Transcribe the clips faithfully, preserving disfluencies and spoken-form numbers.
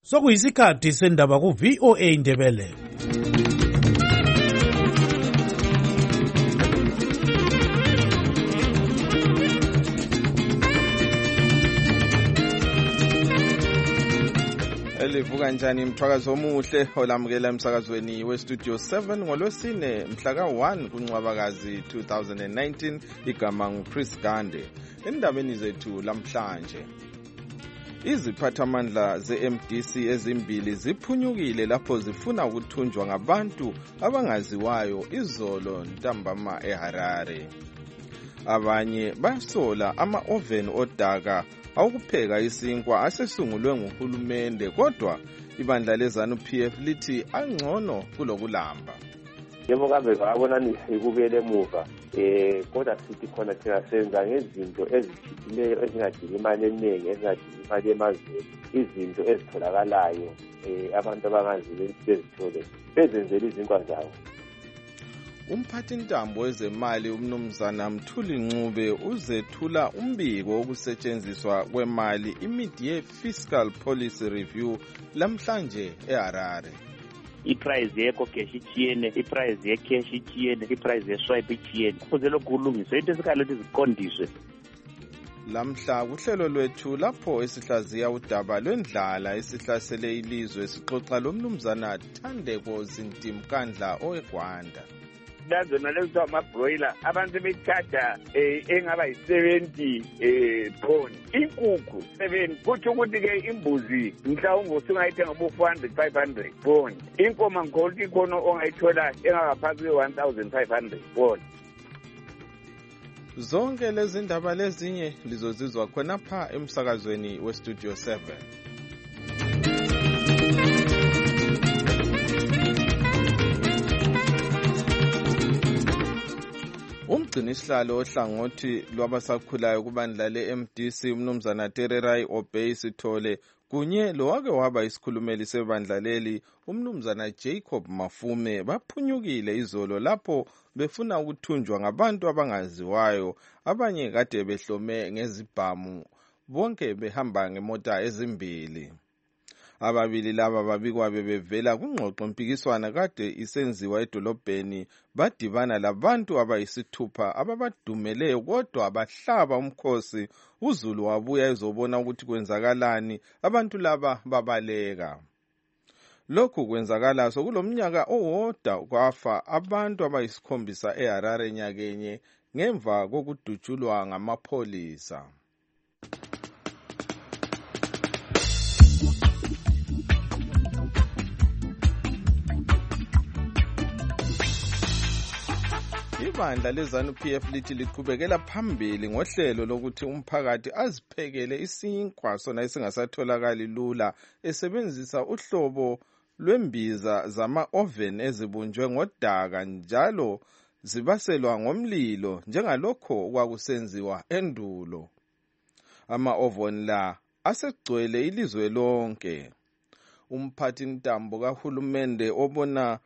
Sokuyisikhathi sendaba ku V O A Indebele. Elivuka njani mthwakazi omuhle olamukela emsakazweni we Studio seven ngolwesine mhla ka one kuNcwabakazi two thousand nineteen. Igama nguChris Gande. Endabeni zethu lamhlanje, iziphathamandla ze-M D C ezimbili ziphunyukile lapho zifuna ukuthunjwa ngabantu abangaziwayo izolo ntambama eHarare. Abanye basola ama-oven odaka awukupheka isinkwa asesungulwe nguhulumende, kodwa ibandla lezanu P F lithi angcono kulokulamba. Yebo kambe babona kubele emuva eh kodwa sithi khona thina senza ngezinto ezithileyo ezingadingi imali eningi, ezingadingi imali emazweni, izinto ezitholakalayo eh abantu abangaziyo bezithole bezenzela izinkwa zawo. Umphathintambo wezemali umnumzana Mthuli Ncube uzethula umbiko wokusetshenziswa kwemali imid-year fiscal policy review lamhlanje eHarare. I-price yekho cash ichiyene, i-price ye-cash ichiyene, i-price ye-swipe ichiyene. Kuze lokhu kulungiswe into esikhala ukuthi ziqondiswe. Lamhla kuhlelo lwethu lapho esihlaziya udaba lwendlala esihlasele ilizwe esixoxa lomnumzana Thandeko Zintimkandla oweGwanda. Lazona lezo amabroiler abantu bechaja engaba yi-seventy pound, inkukhu seven, kuthi ukuthi ke imbuzi mhlawumbe usungayithenga ngo four hundred five hundred pound, inkomo ngolti ikhona ongayithola engaphansi kwe one thousand five hundred pound. Zonke lezi ndaba lezinye lizozizwa khonapha emsakazweni we Studio seven. Umgcinisihlalo ohlangothi lwabasakhulayo kubandla le-M D C umnumzana Tererai Obey Sithole kunye lowake waba isikhulumeli sebandla leli umnumzana Jacob Mafume baphunyukile izolo lapho befuna ukuthunjwa ngabantu abangaziwayo, abanye kade behlome ngezibhamu, bonke behamba ngemota ezimbili. Ababili laba babikwa bebevela kungxoxo mpikiswana kade isenziwa edolobheni, badibana labantu abayisithupha ababadumeleyo kodwa abahlaba umkhosi. uZulu wabuya ezobona ukuthi kwenzakalani, abantu laba babaleka. Lokhu kwenzakala sokulomnyaka owodwa kwafa abantu abayisikhombisa eHarare nyakenye ngemva kokudutshulwa ngamapholisa. Ibandla lezanu P F lithi liqhubekela phambili ngohlelo lokuthi umphakathi aziphekele isinkwa sona esingasatholakali lula esebenzisa uhlobo lwembiza zama-oven ezibunjwe ngodaka njalo zibaselwa ngomlilo njengalokho kwakusenziwa endulo. Ama-oven la asegcwele ilizwe lonke. Umphathintambo kahulumende obona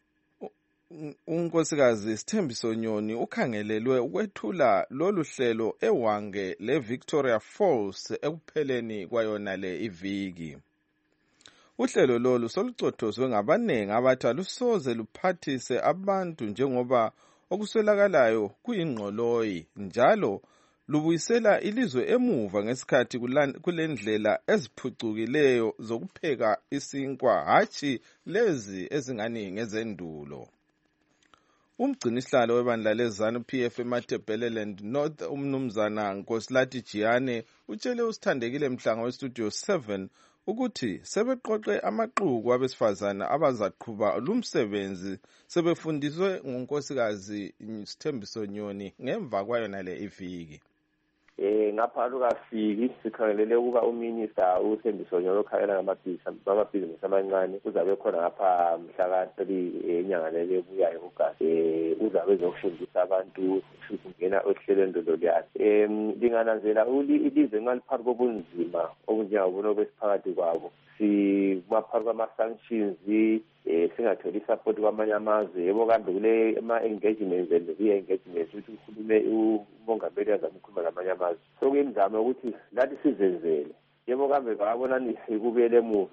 unkosikazi Sithembiso Nyoni ukhangelelwe ukwethula lolu hlelo eWange le-Victoria Falls ekupheleni kwayona le iviki. Uhlelo lolu solucothozwe ngabanengi abathi alusoze luphathise abantu njengoba okuswelakalayo kuyingqoloyi, njalo lubuyisela ilizwe emuva ngesikhathi kulendlela eziphucukileyo zokupheka isinkwa, hatshi lezi ezingani ngezendulo. Umgcinisihlalo webandla lezanu P F eMatabeleland North umnumzana Nkosilathi Jiyane utshele uSithandekile Mhlanga we Studio seven ukuthi sebeqoqe amaqhuku abesifazana abazaqhuba lumsebenzi sebefundiswe ngunkosikazi Sithembiso Nyoni ngemva kwayona le iviki. Eh ngapha lokafiki sikhangelele ukuba uminister uSithembiso Nyoni okhangela ngamabhizinisi amancane uzabe khona ngapha mhla ka three enyanga le ebuyayo uGasi. Eh uzabe ezofundisa abantu ukungena ohlelweni lolu yakhe. Eh lingananzela ilizwe ngaliphathi kobunzima obunjengabona kwesiphakathi kwabo. Simaphakathi kwama-sanctions eh singatholi support kwamanye amazwe. Yebo kambe kule ama-engagements and re-engagements ukuthi ukhulume umongameli yazama ukukhuluma namanye amazwe. So kuyimizamo ukuthi lathi sizenzele. Yebo kambe babona kubele emuva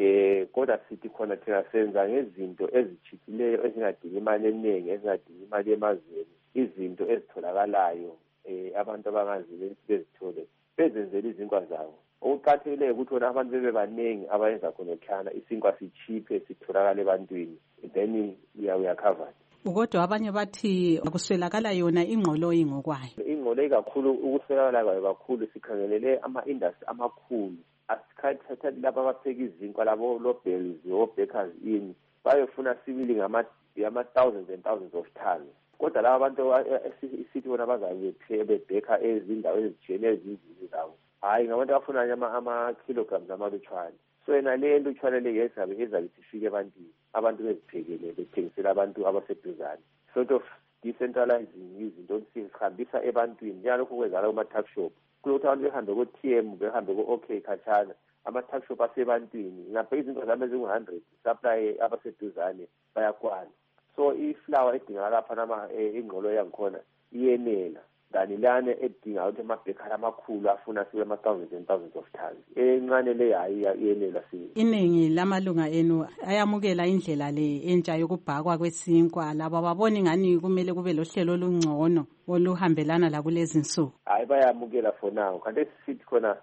eh kodwa sithi khona thina senza ngezinto ezitshithileyo ezingadingi imali eningi ezingadingi imali emazweni izinto ezitholakalayo eh abantu abangazi bezithole bezenzela izinkwa zabo okuqhathileyo ukuthi wona abantu bebe baningi abayenza khona ekhana isinkwa sichiphe sitholakala ebantwini then we are covered. Kodwa abanye bathi akuswelakala yona ingqoloyi ngokwayo. Ingqoloyi kakhulu ukuswelakala kwayo kakhulu sikhangelele ama-industry amakhulu asikhathatha laba abapheka izinkwa labo lo-bells o-bakers in bayofuna sibili ngama-thousands and thousands of tons kodwa laba abantu isithi bona bazabe bebheka ezindaweni ezijiyene ezinzini zabo hayi ngabantu abafuna ama-kilograms amalutshwane so yena le lutshwane le yezabe ezabe sifike ebantwini abantu beziphekele bethengisela abantu abaseduzane sort of decentralizing izinto sihambisa ebantwini njalokho kwenzala kuma-tuck shop kulokuthi abantu behambe ko-T M behambe ko-OK khatshana ama-tuck shop asebantwini ngapha izinto zami ezingu-hundred supply abaseduzane bayakwana so iflower edingakala lapha nama ingqolo yangikhona iyenela ngani lana edinga ukuthi amabhekhala amakhulu afuna sibe ama-thousands and thousands of tons encane le hayi iyenela sibe iningi lamalunga enu ayamukela indlela le entsha yokubhakwa kwesinkwa laba babona ngani kumele kube lohlelo olungcono oluhambelana la kulezi nsuku hayi bayamukela for now kanti sithi khona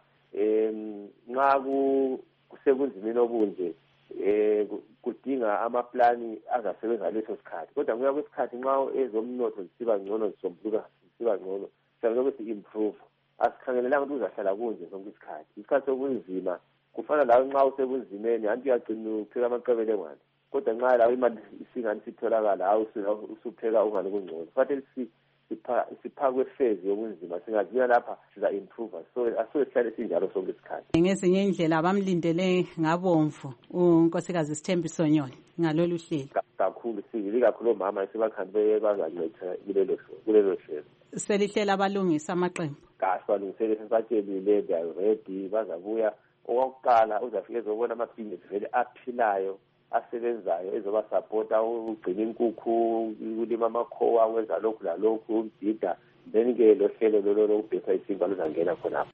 em nxa kusebunzimeni obunje eh kudinga amaplani azasebenza leso sikhathi kodwa kuya kwesikhathi nxa ezomnotho zisiba ngcono zisombuluka zisiba ngcono siyabe ukuthi improve asikhangelelanga ukuthi uzahlala kunje sonke isikhathi isikhathi sobunzima kufana lawe nxa usebunzimeni anti uyagcina upheka amaqebele ngwane kodwa nxa lawe imali isingani sitholakala hawu usupheka ungani kungcono kufanele siphakwe phase yobunzima singaziya lapha siza improve so asihlale sinjalo sonke isikhathi ngezinye indlela abamlindele ngabomvu unkosikazi Sithembiso Nyoni ngalolu hlelo kakhulu sibili kakhulu omama esibakhambe bazancetha kulelo kulelo hlelo selihlela abalungisa amaqembu kahle balungisele sibatshelile they are ready bazabuya owakuqala uzafike ezobona amabhizinisi vele aphilayo asebenzayo ezoba support ugcina inkukhu ulima amakhowa wenza lokhu lalokhu umbhida then ke lo hlelo lolo lokubheka isinkwa luzangena khonapho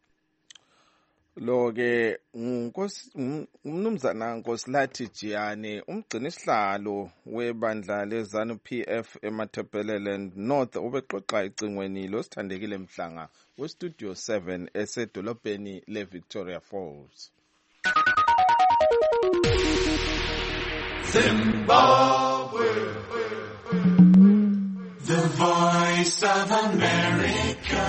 lo ke umnumzana Nkosilathi Jiyane umgcini sihlalo webandla lezanu P F eMatabeleland North ubexoxa icingweni losithandekile Mhlanga westudio seven esedolobheni leVictoria Falls. Zimbabwe, the voice of America.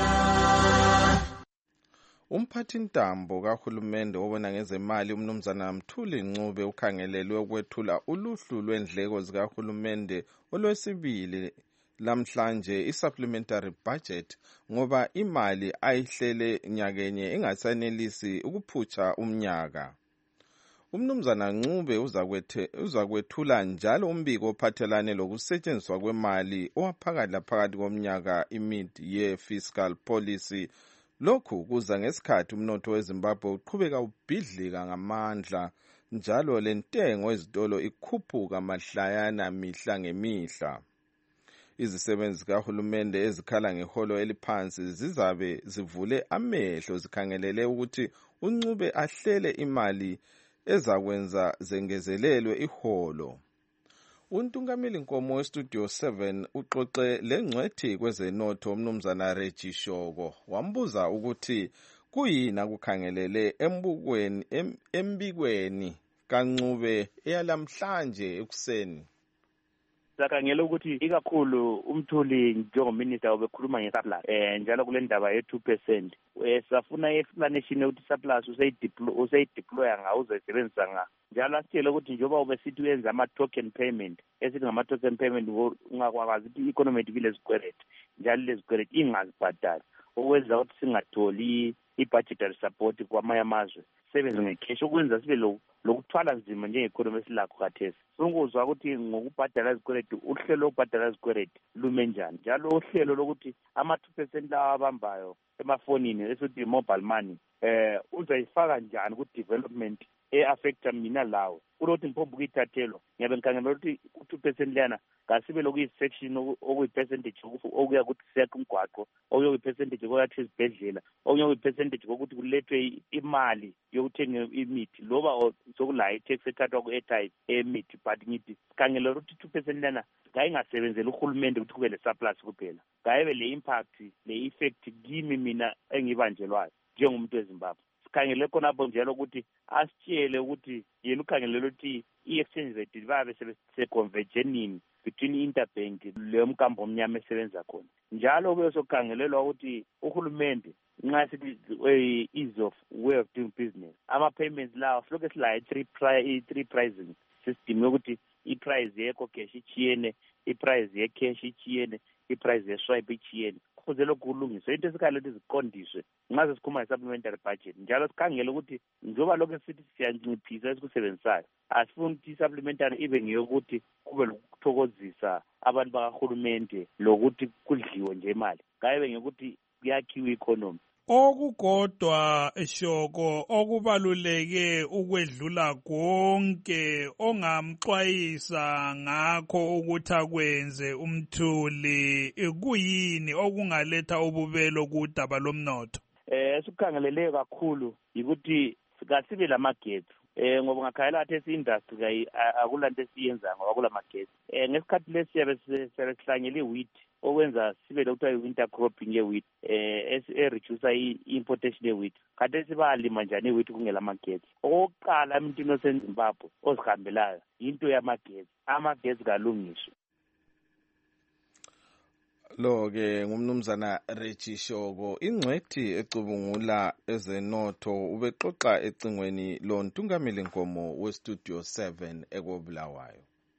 Umphathintambo kahulumende obona ngezemali umnumzana Mthuli Ncube ukhangelelwe ukwethula uluhlu lwendleko zikahulumende olwesibili lamhlanje i-supplementary budget ngoba imali ayihlele nyakenye ingasanelisi ukuphutsha umnyaka. Umnumzana Ncube uzakwethula njalo umbiko ophathelane lokusetshenziswa kwemali owaphakathi laphakathi komnyaka i-mid-year fiscal policy. Lokhu kuza ngesikhathi umnotho weZimbabwe uqhubeka ubhidlika ngamandla njalo lentengo ezitolo ikhuphuka mahlayana mihla ngemihla. Izisebenzi zikahulumende ezikhala ngeholo eliphansi zizabe zivule amehlo zikhangelele ukuthi uNcube ahlele imali ezakwenza zengezelelwe iholo. Untungameli Nkomo westudio seven uxoxe lengcwethi kwezenotho umnumzana Reggie Shoko wambuza ukuthi kuyini akukhangelele embukweni em, embikweni kaNcube eyalamhlanje ekuseni. Sakhangela ukuthi ikakhulu umthuli njengominister obekhuluma ngesurplus eh njalo kule ndaba ye two percent safuna explanation ukuthi surplus usayideploy usayideploya nga uzayisebenzisa nga njalo asitshela ukuthi njoba ubesithi uyenza ama token payment esithi ngama token payment ungakwazi ukuthi economically lezikweleti njalo lezikweleti ingazibhadali okwenza ukuthi singatholi i-budgetary support kwamanye amazwe sebenze ngecash okwenza sibe lokuthwala nzima njenge-economy esilakho khathesi. Singuzwa ukuthi ngokubhadala izikweleti uhlelo lokubhadala izikweleti lume njani njalo uhlelo lokuthi ama-two percent lawa abambayo emafonini esithi mobile money eh uzayifaka njani ku-development e-affecta mina lawo kulokuthi ngiphombha ukuyithathelwa ngiyabe ngikhangela ukuthi u-two percent leyana ngasibe lokuyi-section okuyi-percentage okuya kuthi siyakha umgwaqo okuye kuyi-percentage koyathi izibhedlela okunye kuyi-percentage kokuthi kulethwe imali yokuthenga imithi loba sokulayo i-tax ethathwa ku-airtime emithi but ngithi sikhangela ukuthi two percent leyana ngayingasebenzeli uhulumende ukuthi kube le-surplus kuphela ngayibe le-impact le-effect kimi mina engibanjelwayo njengomuntu weZimbabwe sikhangele khonapho njalo ukuthi asitshele ukuthi yena ukhangelele ukuthi i-exchange rate babe seconvergenini between interbank leyo mkambo omnyama esebenza khona njalo kube sokukhangelelwa ukuthi uhulumende nxa sithi ease of way of doing business ama-payments lawo siloke silayo i-three pricing system yokuthi i-price yekho cash ichiyene i-price ye-cash ichiyene i-price ye-swipe ichiyene kufuze lokhu kulungiswe into esikhangele ukuthi ziqondiswe nxa sesikhuluma nge-supplementary budget njalo sikhangele ukuthi njengoba lokhu sithi siyanciphisa esikusebenzisayo asifuni ukuthi i-supplementary ibe ngeyokuthi kube lokuthokozisa abantu bakahulumente lokuthi kudliwe nje imali ngayibe ngekuthi kuyakhiwa i-economy. Okukodwa Shoko okubaluleke ukwedlula konke ongamxwayisa ngakho ukuthi akwenze umthuli kuyini okungaletha ububelo kudaba lomnotho? Eh sikukhangelele kakhulu ukuthi sikasibe lamagetsi eh ngoba ngakhayela athi esi-industry kayi akulanto esiyenza ngoba kulamagetsi eh ngesikhathi lesiyabe sihlanyele i-wheat okwenza sibe lokuthiwa i-winter cropping ye-wheat eh e-reduce i-importation ye-wheat kade sibalima njani i-wheat kungelamagetsi okokuqala emntwini oseZimbabwe ozihambelayo into yamagetsi amagetsi kalungiswe. Lo-ke ngumnumzana Reggie Shoko ingcwethi ecubungula ezenotho ubexoxa ecingweni lontungameli nkomo westudio seven ekobulawayo.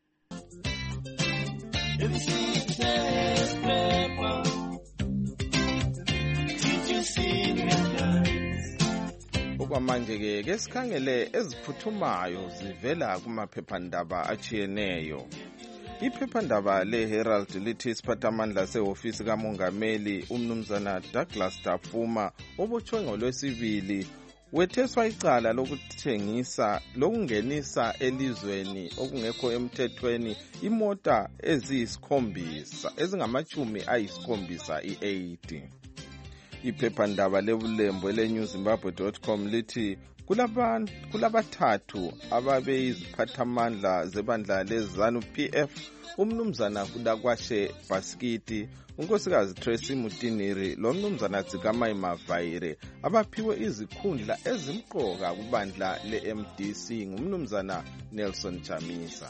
Okwamanje-ke ke sikhangele eziphuthumayo zivela kumaphephandaba achiyeneyo. Iphephandaba le-Herald lithi isiphathamandla sehofisi kamongameli umnumzana Douglas Dafuma obotshwe ngolwesibili wetheswa icala lokuthengisa lokungenisa elizweni okungekho emthethweni imota eziyisikhombisa ezingamachumi ayisikhombisa i-eighty. Iphephandaba lebulembo ele-new zimbabwe dot com lithi kulabantu kulabathathu ababeyiziphathamandla zebandla leZanu P F umnumzana Kudakwashe Baskiti unkosikazi Tracy Mutiniri lo mnumzana Tsikamai Mavaire abaphiwe izikhundla ezimqoka kubandla le-M D C ngumnumzana Nelson Chamisa.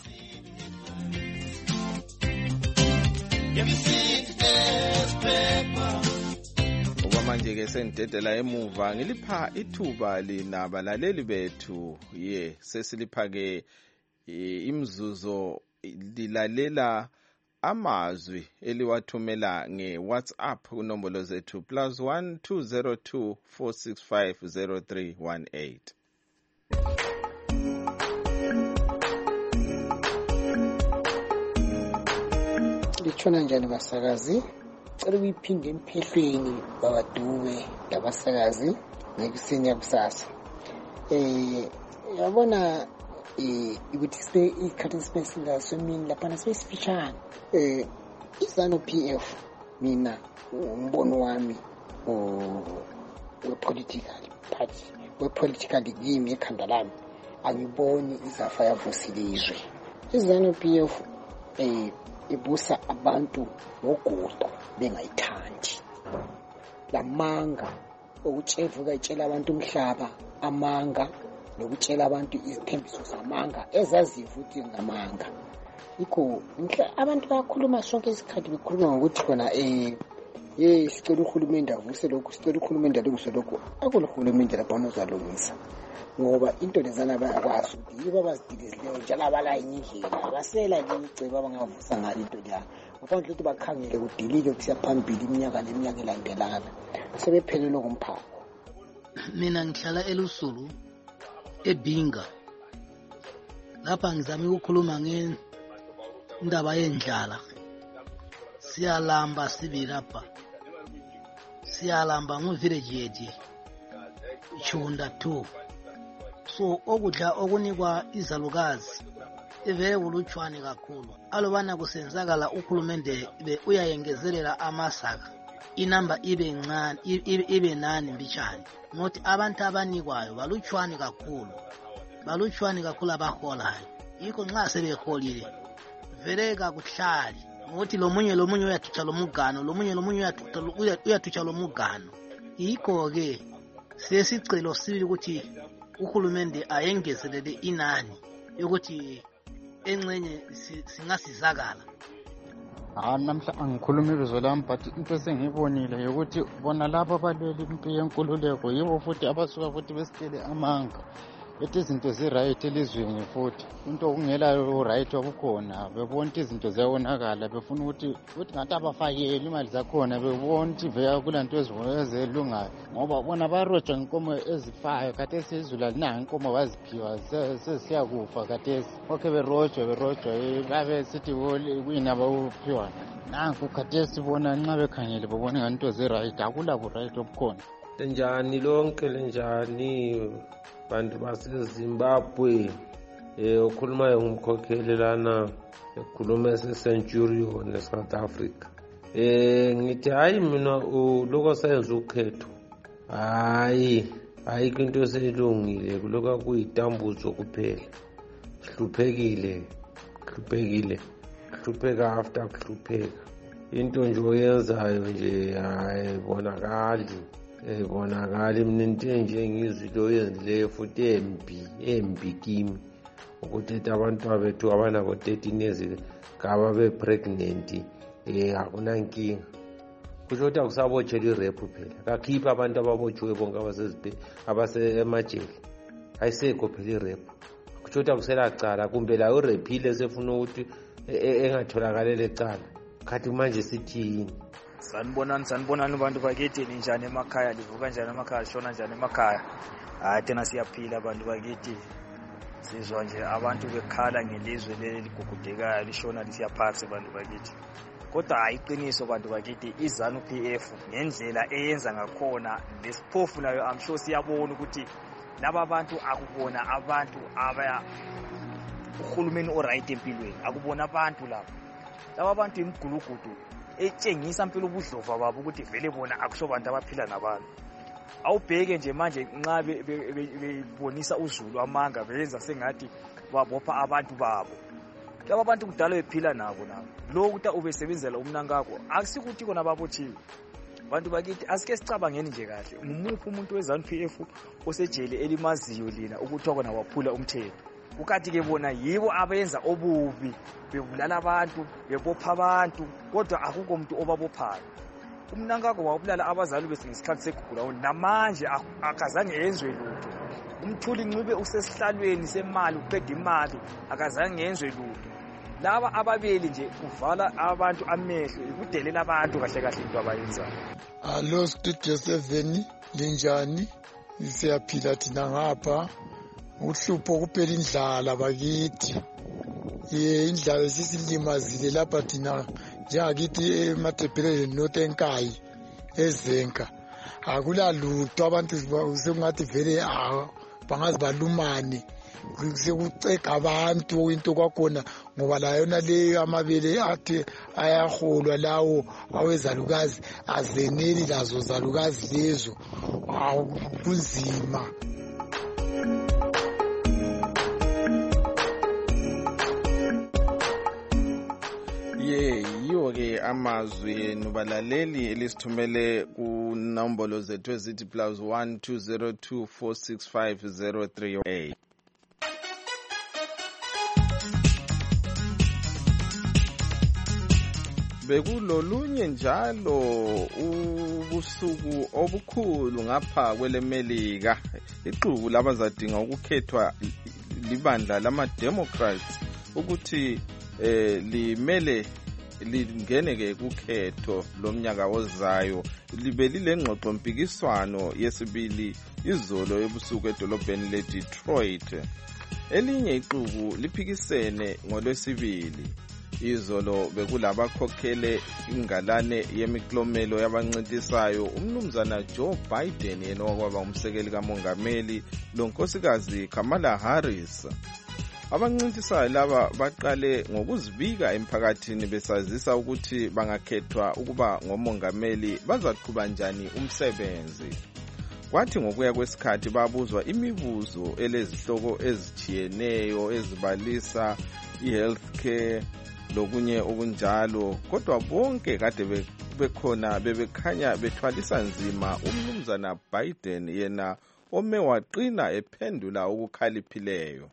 Manje-ke sengidedela emuva ngilipha ithuba lina balaleli bethu ye sesilipha-ke imzuzo lilalela amazwi eliwathumela nge-WhatsApp kunombolo zethu plus one two zero two four six five zero three one eight. Litshona njani basakazi? Cela uyiphinde emphehlweni babadube labasakazi ngekuseni yakusasa. Eh yabona eh ukuthi sibe ikhathi sipesila somini lapha sibesifishana. Eh iZanu P F mina umbono wami we political party we political game ekhanda lami angiboni izafa yavusilizwe. iZanu P F eh ibusa abantu ngogudo bengayithandi lamanga ukutshela ukutshela abantu umhlaba amanga nokutshela abantu izithembiso zamanga ezaziyo futhi ngamanga ikho abantu bayakhuluma sonke isikhathi bekhuluma ngokuthi khona eh ye sicela uhulumende avuse lokho sicela uhulumende alungise lokho akule uhulumende lapha uzalungisa ngoba into lezana bayakwazi ukuthi yibo abazidilizileyo njalo abalayini indlela abasela licebo abangavusa ngalo into leyo ngaphandle ukuthi bakhangele kudilike kusiya phambili iminyaka leminyaka elandelana sebephelelwe ngumphako. Mina ngihlala elusulu eBinga lapha ngizama ukukhuluma ngendaba yendlala siyalamba sibili lapha siyalamba mu village yethu Chunda two so okudla okunikwa izalukazi ivele kulutshwane kakhulu. Alubana kusenzakala uhulumende uyayengezelela amasaka inamba ibe ncane ibe nani mbijani ngothi abantu abanikwayo balutshwane kakhulu balutshwane kakhulu abaholayo. Yikho nxa sebeholile vele kakuhlali ngothi lomunye lomunye uyathutsha lomugano lomunye lomunye uyathutsha uyathutsha lomugano. Yikho ke sesicelo sibili ukuthi uhulumende ayengezelele inani yokuthi engcenye singasizakala. Ah, namhla angikhuluma ibizo lami but into esengiyibonile ukuthi bona laba abalwela impi yenkululeko yibo futhi abasuka futhi besitshele amanga bethi izinto zi-right elizweni futhi into okungelayo right obukhona bebona ukuthi izinto ziyawonakala befuna ukuthi futhi ngathi abafakele imali zakhona bebona ukuthi veya kulanto ezelungayo ngoba bona barojwa inkomo ezifayo khathesi izulu alinanga inkomo baziphiwa sesiya kufa khathesi okhe berojwa berojwa babe sithi kuyini abawuphiwa nanku khathesi bona nxa bekhangele bebona nganto zi-right akulabo right obukhona. Lenjani lonke lenjani bantu baseZimbabwe eh okhuluma ngumkhokheli lana ekhuluma ese-Centurion eSouth Africa. Eh ngithi hayi mina lokho sayenza ukhetho hayi hayi into eselungile kuloka kuyitambuzo kuphela hluphekile hluphekile hlupheka after hlupheka into nje oyenzayo nje hayi bonakali ebonakala mina into nje ngizwile oyenzileyo futhi embi embi kimi ukuthi abantu bethu abanabo thirteen years kaba be pregnant eh akunankinga kusho ukuthi akusabotshela irep phela kakhipha abantu ababotshiwe bonke abasezibhe abase emajele ayisekho phela irep kusho ukuthi akuselacala kumbe la urephile sefuna ukuthi engatholakala lecala khathi manje sithini. Sanibonani sanibonani bantu bakithi ninjani emakhaya livuka njani emakhaya shona njani emakhaya. Hayi tena siyaphila abantu bakithi sizwa nje abantu bekhala ngelizwe leli ligugudekayo lishona lisiyaphansi bantu bakithi. Kodwa ayiqiniso bantu bakithi iZANU P F ngendlela eyenza ngakhona lesiphofu nayo I'm sure siyabona ukuthi laba bantu akubona abantu abaya uhulumeni oright empilweni akubona abantu lapha. Laba bantu imgulugudu etshengisa impilo ubudlova babo ukuthi vele bona akuso bantu abaphila nabantu. Awubheke nje manje nxa bebonisa uzulu amanga benza sengathi babopha abantu babo. Laba bantu kudala bephila nabo nabo. Lo ukuthi ubesebenzela umnankakho akusikuthi kona babothiwe. Bantu bakithi asike sicabangeni nje kahle. Ngumuphi umuntu weZANU P F osejele elimaziyo lina ukuthi kona waphula umthetho. Ukathi ke bona yibo abenza obubi bebulala abantu bebopha abantu kodwa akukho umuntu obabophayo. Umnankakho wabulala abazali bese ngesikhathi segugula namanje akazange yenzwe lutho. Umthuli Ncube usesihlalweni semali uqeda imali akazange yenzwe lutho. Laba ababeli nje kuvala abantu amehlo ukudelela abantu kahle kahle into abayenzayo. Allo Studio seven linjani siyaphila thina ngapha uhlupho kuphela indlala bakithi. Ye indlala sisilimazile lapha thina njengakithi eMatebele North Enkayi eZenka akula lutho abantu sengathi vele bangazi balumane sekuceka abantu into kwakhona ngoba la yona le amabele athi ayaholwa lawo awezalukazi azeneli lazo zalukazi lezo kunzima. ye yiwo ke amazwi nubalaleli elisithumele kunombolo zethu ezithi plus one two zero two four six five zero three eight. Bekulolunye njalo ubusuku obukhulu ngapha kwelemelika iqhubu labazadinga ukukhethwa libandla lama-Democrats ukuthi eh limele lingene ke kukhetho lomnyaka ozayo libe lilengxoxo mpikiswano yesibili izolo ebusuku edolobheni leDetroit. Elinye iqhubu liphikisene ngolwesibili Izolo bekulabakhokhele ingalane yemiklomelo yabancintisayo umnumzana Joe Biden yena okwaba umsekeli kamongameli lonkosikazi Kamala Harris. Abancintisayo laba baqale ngokuzibika emphakathini besazisa ukuthi bangakhethwa ukuba ngomongameli bazaqhuba njani umsebenzi. Kwathi ngokuya kwesikhathi babuzwa imibuzo elezihloko ezitshiyeneyo ezibalisa i-healthcare lokunye okunjalo, kodwa bonke kade bekhona bebekhanya bethwalisa nzima umnumzana Biden yena ome waqina ephendula ukukhaliphileyo.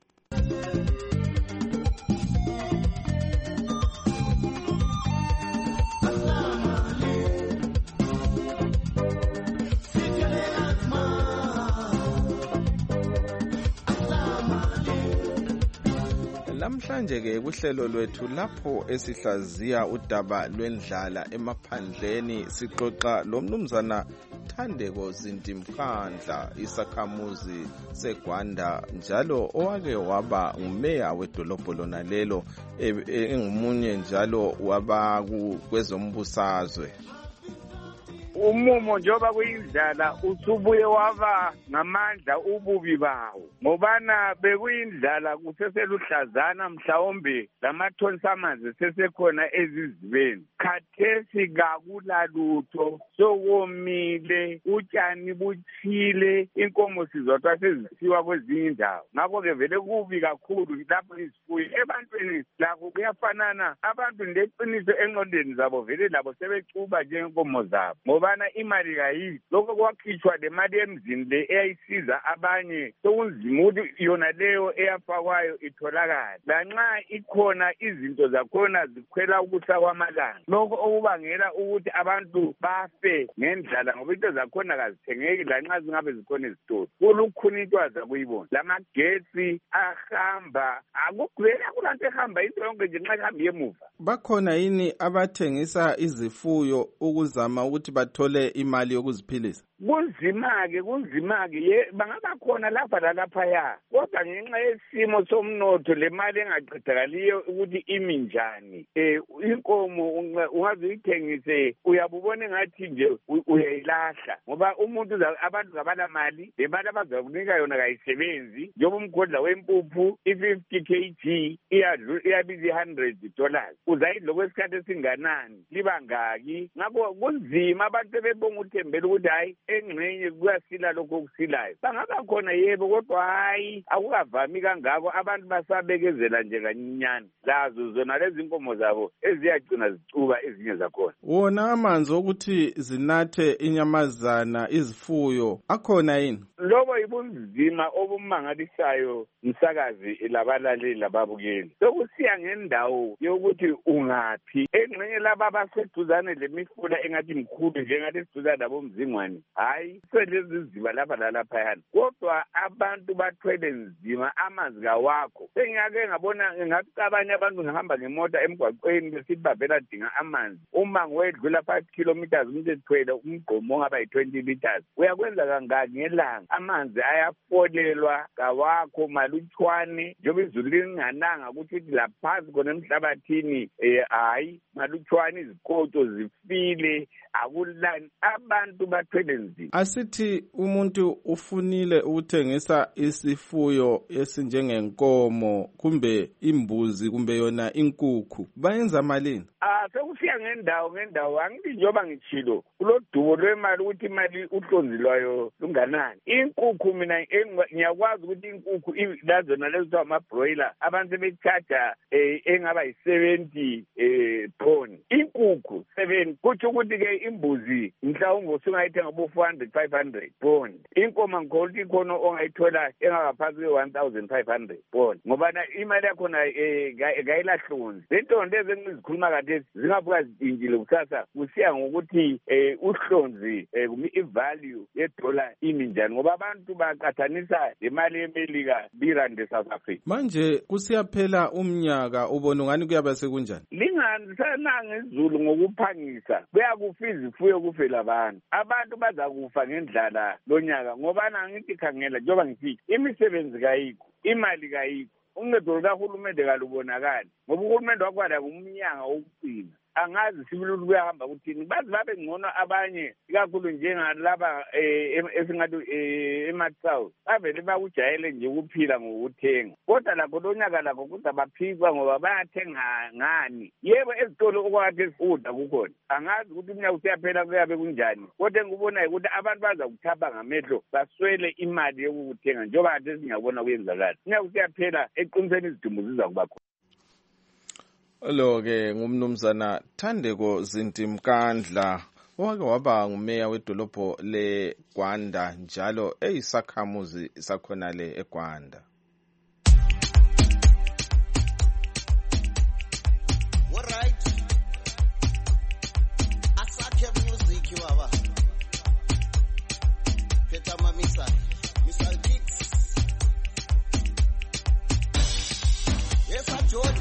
Namhlanje ke kuhlelo lwethu lapho esihlaziya udaba lwendlala emaphandleni sixoxa lomnumzana Thandeko Zintimkhandla isakhamuzi seGwanda njalo owake waba ngumeya wedolobho lona lelo engumunye njalo waba kwezombusazwe. Umumo njoba kuyindlala usubuye waba ngamandla ububi bawo ngobana bekuyindlala kuseseluhlazana mhlawumbe lamathonsi amanzi sesekhona ezizibeni khathesi kakulalutho sokomile utshani buthile inkomo sizotwa sezisiwa kwezinye indawo ngakho ke vele kubi kakhulu lapho izifuyo ebantwini lakho kuyafanana abantu leqiniso engqondweni zabo vele labo sebecuba njengenkomo zabo bana imali kayiyo lokho kwakhishwa le mali emzini le eyayisiza abanye sokunzima ukuthi yona leyo eyafakwayo itholakala lanxa ikhona izinto zakhona zikhwela ukuhla kwamalanga lokho okubangela ukuthi abantu bafe ngendlala ngoba into zakhona kazithengeki lanxa zingabe zikhona ezitolo kulukhunitwaza kuyibona lamagesi ahamba akugwela kulanto ehamba into yonke nje nxa ihamba yemuva. Bakhona yini abathengisa izifuyo ukuzama ukuthi bathole imali yokuziphilisa? Kunzima-ke kunzima-ke ye bangaba khona lapha lalaphaya kodwa ngenxa yesimo somnotho le mali engaqedakaliyo ukuthi imi njani um inkomo ungaze uyithengise uyabubona ngathi nje uyayilahla ngoba umuntu abantu ngabala mali le mali abazakunika yona kayisebenzi njengoba umgodla wempuphu i-fifty k g iyabiza i-hundred dollars uzayidla kwesikhathi esinganani liba ngaki ngakho kunzima abantu bebonga uthembela ukuthi hayi engxenye kuyasila lokho okusilayo bangaba khona yebo kodwa hayi akukavami kangako abantu basabekezela nje kancinyane lazo zona lezi inkomo zabo eziyagcina zicuba ezinye zakhona. Wona amanzi okuthi zinathe inyamazana izifuyo akhona yini? Lobo yibunzima obumangalisayo msakazi labalaleli lababukeli sokusiya ngendawo yokuthi ungaphi engxenye laba baseduzane lemifula engathi mkhulu njengathi siduzane labo mzingwane hayi selezi ziba lapha lalaphayana kodwa abantu bathwele nzima amanzi kawakho sengiyake ngabona ngathi abanye abantu ngihamba ngemoto emgwaqweni besithi bavela dinga amanzi uma ngwedlula five kilometers umuntu ethwele umgqomo ongaba yi-twenty liters uyakwenza kangaki ngelanga amanzi ayafolelwa kawakho malutshwane njengoba izulu lingananga ukuthi laphansi khona emhlabathini um hayi malutshwane izikotsho zifile akulani abantu bathwele nzima. Asithi umuntu ufunile ukuthengisa isifuyo esinjengenkomo kumbe imbuzi kumbe yona inkukhu bayenza malini? Ah sekusiya ngendawo ngendawo angithi njoba ngitshilo kulodubo lwemali ukuthi imali uhlonzi lwayo lunganani. Inkukhu mina ngiyakwazi ukuthi inkukhu lazona lezo ama-broiler abantu bechaja engaba yi-seventy poni inkukhu seven kuthi ukuthi ke imbuzi mhlawumbe usungayithenga bo four hundred five hundred poni inkomo ngikholwa ukuthi ikhona ongayithola engakaphansi kwe-one thousand five hundred poni ngoba imali yakhona kayilahlonzi lento lezi engizikhuluma kade zingabuka zidingile kusasa kusiya ngokuthi uhlonzi i-value yedola imi njani ngoba abantu baqathanisa le mali yemelika birande South Africa. Manje kusiyaphela umnyaka ubona ngani kuyaba sekunjani? Linganisananga izulu ngokuphangisa kuyakufa izifuyo kufela abantu abantu bazakufa ngendlala lonyaka ngoba nangithi khangela njengoba ngithi imisebenzi kayikho imali kayikho uncedo lukahulumende kalubonakali ngoba uhulumende wakwala ngumnyanga wokugcina angazi sibili ukuthi kuyahamba kuthini bazi babe ngcono abanye ikakhulu njengalaba esingathi ema-south bavele bakujayele nje ukuphila ngokuthenga kodwa lakho lonyaka lakho kuzabaphikwa ngoba bayathenga ngani yebo ezitolo okwakade esifunda kukhona angazi ukuthi umnyaka usiyaphela kuyabe kunjani kodwa engikubonayo ukuthi abantu baza kuthapha ngamehlo baswele imali yokukuthenga njengoba kade singabona kuyenzakala umnyaka usiyaphela eqiniseni izidumbu ziza kuba khona. Lo-ke ngumnumzana Thandeko Zintimkandla owake waba ngumeya wedolobho leGwanda njalo eyisakhamuzi sakhona le eGwanda. Alright. Asakhe music baba. Peta mamisa. Misal Kicks. Yes, I George.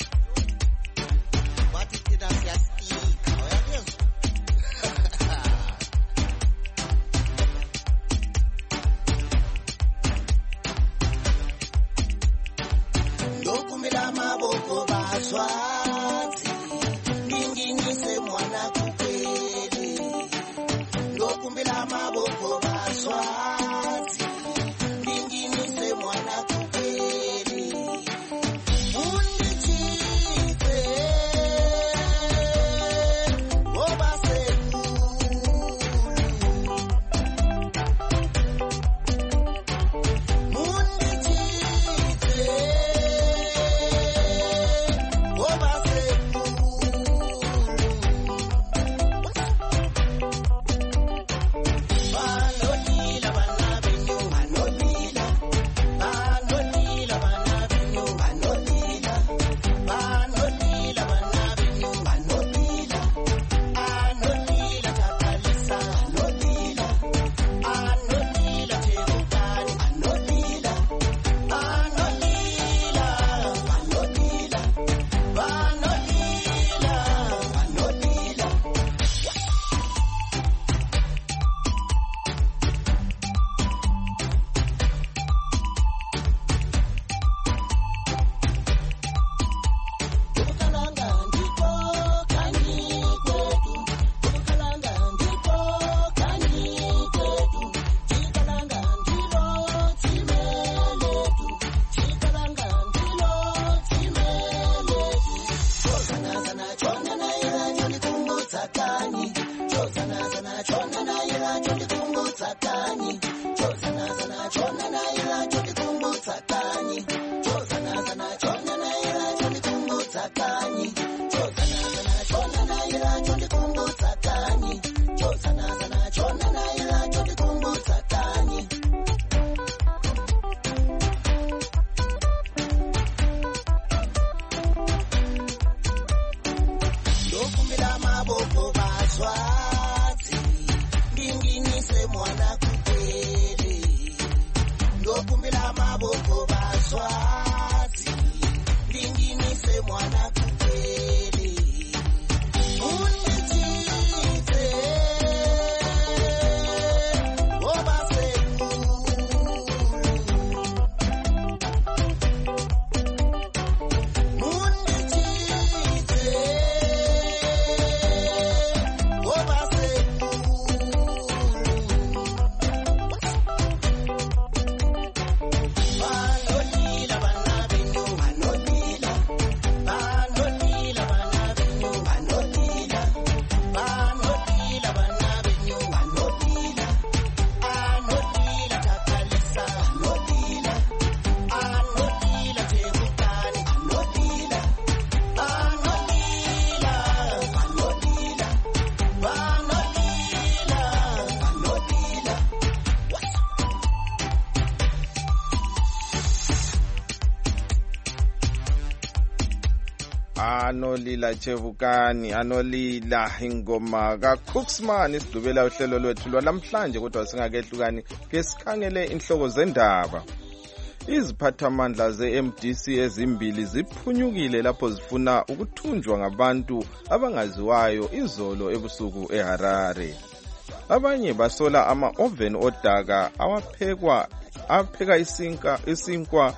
Anolila Chevukani, Anolila ingoma kaCooksman isidubela uhlelo lwethu lwalamhlanje kodwa singakehlukani ke sikhangele inhloko zendaba. Iziphathamandla ze-M D C ezimbili ziphunyukile lapho zifuna ukuthunjwa ngabantu abangaziwayo izolo ebusuku eHarare. Abanye basola ama-oven odaka awaphekwa apheka isinka isinkwa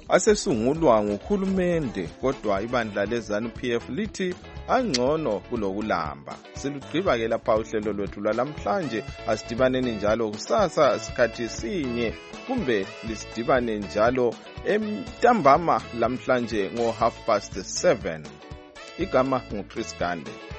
asesungulwa nguhulumende, kodwa ibandla leZANU P F lithi angcono kulokulamba. Silugqiba-ke lapha uhlelo lwethu lwalamhlanje. Asidibaneni njalo kusasa sikhathi sinye, kumbe lisidibane njalo emntambama lamhlanje ngo half past seven. Igama nguChris Gande.